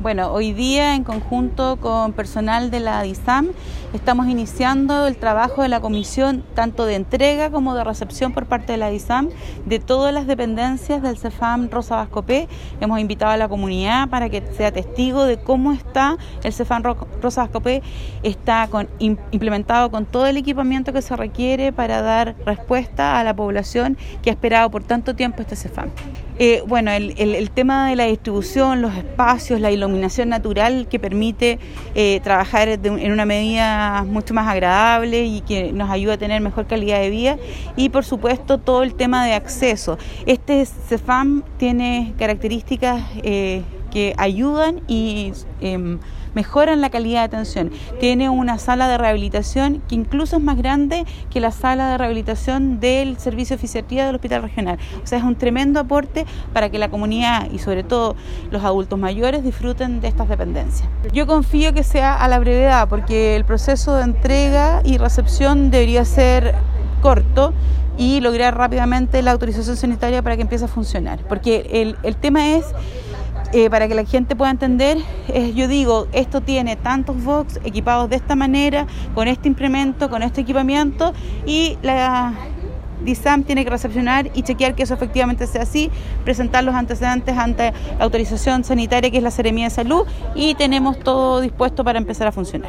Bueno, hoy día en conjunto con personal de la DISAM estamos iniciando el trabajo de la comisión tanto de entrega como de recepción por parte de la DISAM de todas las dependencias del CEFAM Rosa Vasco P. Hemos invitado a la comunidad para que sea testigo de cómo está el CEFAM Rosa Vasco P. Está implementado con todo el equipamiento que se requiere para dar respuesta a la población que ha esperado por tanto tiempo este CEFAM. El tema de la distribución, los espacios, la iluminación natural que permite trabajar en una medida mucho más agradable y que nos ayuda a tener mejor calidad de vida, y por supuesto todo el tema de acceso. Este CEFAM tiene características que ayudan y mejoran la calidad de atención. Tiene una sala de rehabilitación que incluso es más grande que la sala de rehabilitación del servicio de fisiatría del Hospital Regional. O sea, es un tremendo aporte para que la comunidad y sobre todo los adultos mayores disfruten de estas dependencias. Yo confío que sea a la brevedad, porque el proceso de entrega y recepción debería ser corto y lograr rápidamente la autorización sanitaria para que empiece a funcionar. Porque el tema es, para que la gente pueda entender, yo digo, esto tiene tantos box equipados de esta manera, con este implemento, con este equipamiento, y la DISAM tiene que recepcionar y chequear que eso efectivamente sea así, presentar los antecedentes ante la autorización sanitaria, que es la Seremía de Salud, y tenemos todo dispuesto para empezar a funcionar.